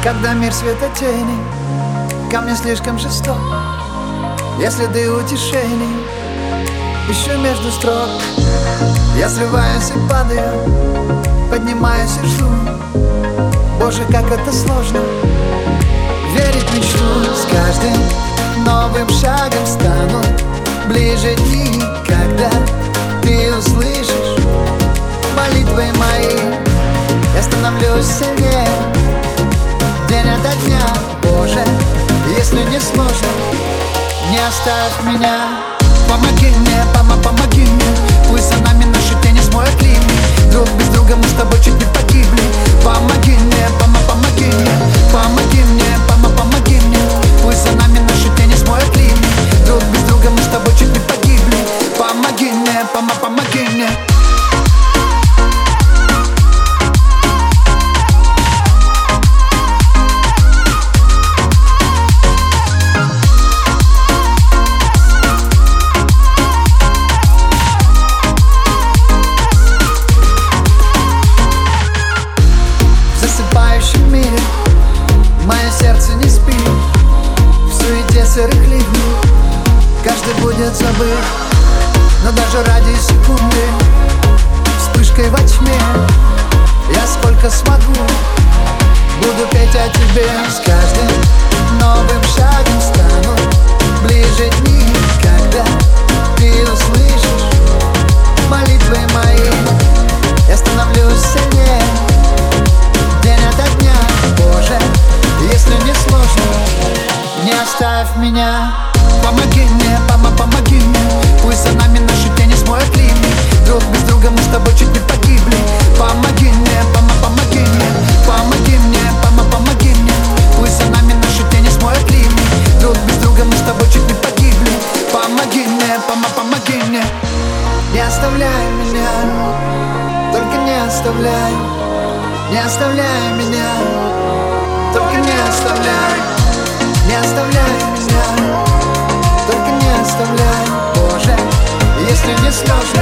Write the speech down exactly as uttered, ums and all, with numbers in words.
Когда мир светотени, ко мне слишком жесток. Я следы утешений ищу между строк. Я срываюсь и падаю, поднимаюсь и жду. Боже, как это сложно верить в мечту. С каждым новым шагом стану ближе дни, когда ты услышишь молитвы мои. Я становлюсь сильнее день ото дня. Боже, если не сложно, не оставь меня. Помоги мне, пома, помоги мне. Пусть за нами наши тени смоют линии. Друг без друга мы с тобой чуть не погибли. Помоги мне, пома, помоги мне. Помоги мне, пома, помоги мне. Пусть за нами наши тени смоют линии. Друг без друга мы с тобой чуть не погибли. Помоги мне, пома, помоги мне. В мире мое сердце не спит, в суете сырых ливней каждый будет забыт. Но даже ради секунды, вспышкой во тьме, я сколько смогу буду петь о тебе. С каждым новым шагом стану ближе дни, когда ты услышишь молитвы мои. Я становлюсь сильнее день ото дня. Боже, если не сложно, не оставь меня. Помоги мне, пома, помоги мне. Пусть за нами наши тени смоют линии. Друг без друга мы с тобой чуть не погибли. Помоги мне, пома, помоги мне. Помоги мне, пома, помоги мне. Пусть за нами наши тени смоют линии. Друг без друга мы с тобой чуть не погибли. Помоги мне, пома, помоги мне. Не оставляй меня, только не оставляй. Не оставляй меня, только не оставляй. Не оставляй меня, только не оставляй. Боже, если не сложно,